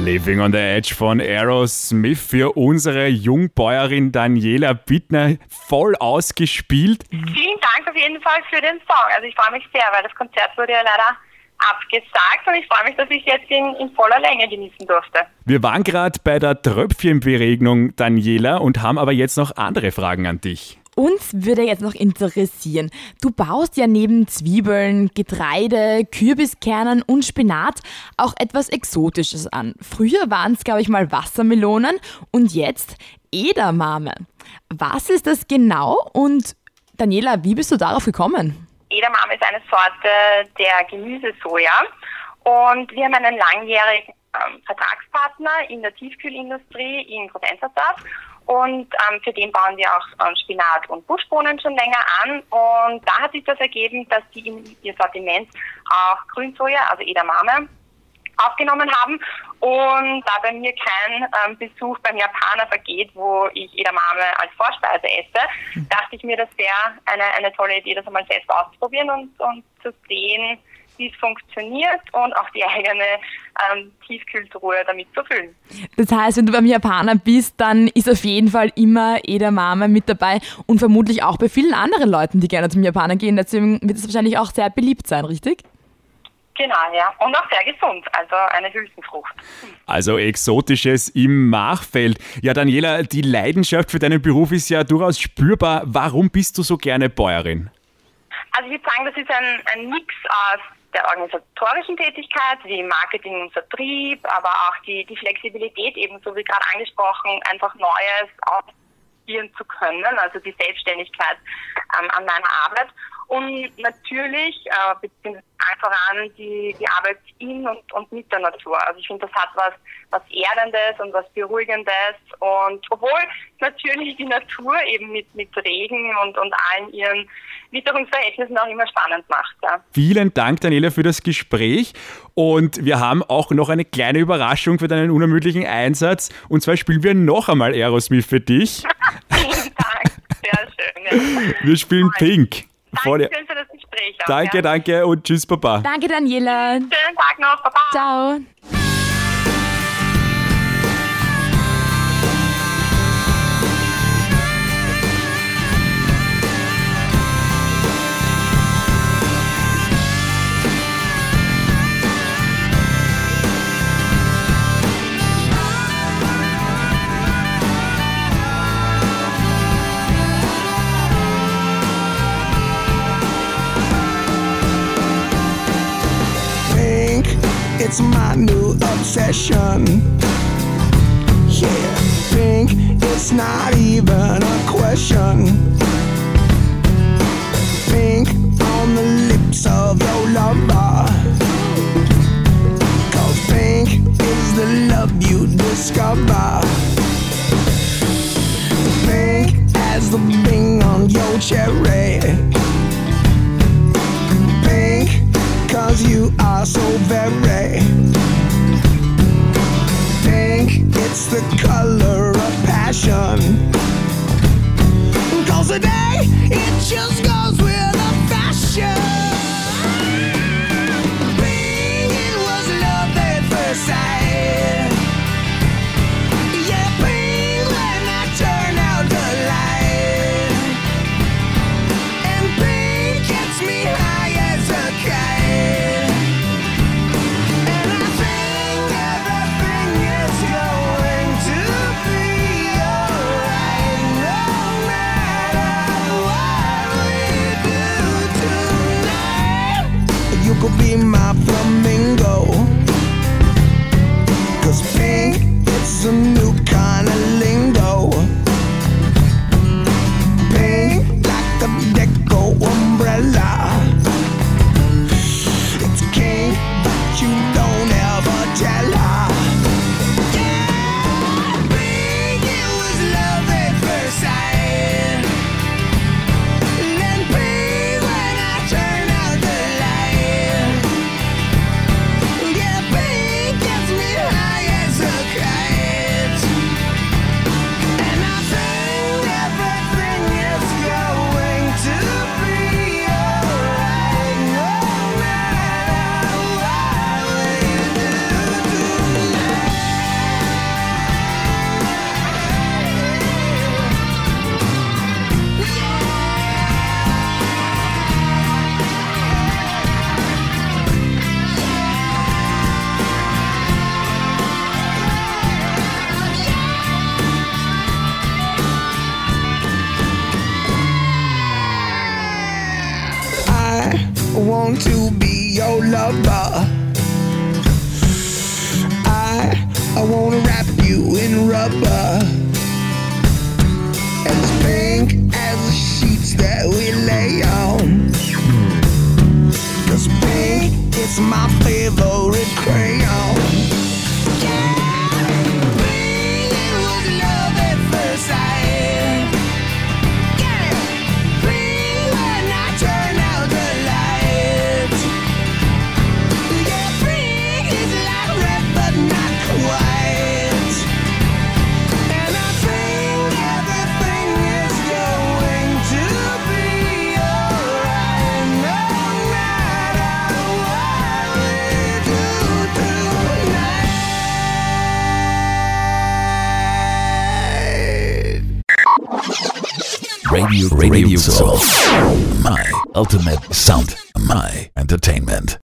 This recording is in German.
Living on the Edge von Aerosmith für unsere Jungbäuerin Daniela Bittner voll ausgespielt. Vielen Dank auf jeden Fall für den Song. Also ich freue mich sehr, weil das Konzert wurde ja leider abgesagt und ich freue mich, dass ich es jetzt in voller Länge genießen durfte. Wir waren gerade bei der Tröpfchenberegnung, Daniela, und haben aber jetzt noch andere Fragen an dich. Uns würde jetzt noch interessieren, du baust ja neben Zwiebeln, Getreide, Kürbiskernen und Spinat auch etwas Exotisches an. Früher waren es, glaube ich, mal Wassermelonen und jetzt Edamame. Was ist das genau und Daniela, wie bist du darauf gekommen? Edamame ist eine Sorte der Gemüsesoja und wir haben einen langjährigen Vertragspartner in der Tiefkühlindustrie in Großenzersdorf. Und für den bauen wir auch Spinat und Buschbohnen schon länger an. Und da hat sich das ergeben, dass die in ihr Sortiment auch Grünsoja, also Edamame, aufgenommen haben. Und da bei mir kein Besuch beim Japaner vergeht, wo ich Edamame als Vorspeise esse, dachte ich mir, das wäre eine tolle Idee, das einmal selbst auszuprobieren und zu sehen, wie es funktioniert und auch die eigene Tiefkühltruhe damit zu füllen. Das heißt, wenn du beim Japaner bist, dann ist auf jeden Fall immer Edamame mit dabei und vermutlich auch bei vielen anderen Leuten, die gerne zum Japaner gehen. Deswegen wird es wahrscheinlich auch sehr beliebt sein, richtig? Genau, ja. Und auch sehr gesund, also eine Hülsenfrucht. Also Exotisches im Machfeld. Ja, Daniela, die Leidenschaft für deinen Beruf ist ja durchaus spürbar. Warum bist du so gerne Bäuerin? Also ich würde sagen, das ist ein Mix aus der organisatorischen Tätigkeit, wie Marketing und Vertrieb, aber auch die Flexibilität, ebenso wie gerade angesprochen, einfach Neues ausprobieren zu können, also die Selbstständigkeit an meiner Arbeit. Und natürlich, beziehungsweise voran die Arbeit in und mit der Natur. Also ich finde, das hat was Erdendes und was Beruhigendes. Und obwohl natürlich die Natur eben mit Regen und allen ihren Witterungsverhältnissen auch immer spannend macht. Ja. Vielen Dank, Daniela, für das Gespräch. Und wir haben auch noch eine kleine Überraschung für deinen unermüdlichen Einsatz. Und zwar spielen wir noch einmal Aerosmith für dich. Vielen Dank, sehr schön. Ja. Wir spielen Pink. Danke schön für das Gespräch. Auch, danke, ja. danke und tschüss, Baba. Danke, Daniela. Schönen Tag noch, Baba. Ciao. It's my new obsession. Yeah, pink, it's not even a question. Pink on the lips of your lover. 'Cause pink is the love you discover. Pink as the bing on your cherry. Pink 'cause you are so very pink, it's the color of passion. 'Cause today, it just goes with the fashion. Pink, it was love at first sight. Yeah, pink when I turn out the light. And pink gets me high as a kite. Could be my flamingo. 'Cause pink, it's a new kind of lingo. Pink, like a deco umbrella. It's king, but you don't ever tell her. Yeah, pink, it was love at first sight. Then pink when I turn out the light. Yeah, pink gets me high as a kite. want to be your lover. I wanna wrap you in rubber, as pink as the sheets that we lay on. 'Cause pink is my favorite crayon. Yeah, pink, it was love at first sight. Yeah, pink when I turn out the lights. Yeah, pink is like red but not quite. And I think everything is going to be alright, no matter what we do tonight. Radio Soul. My ultimate sound. My entertainment.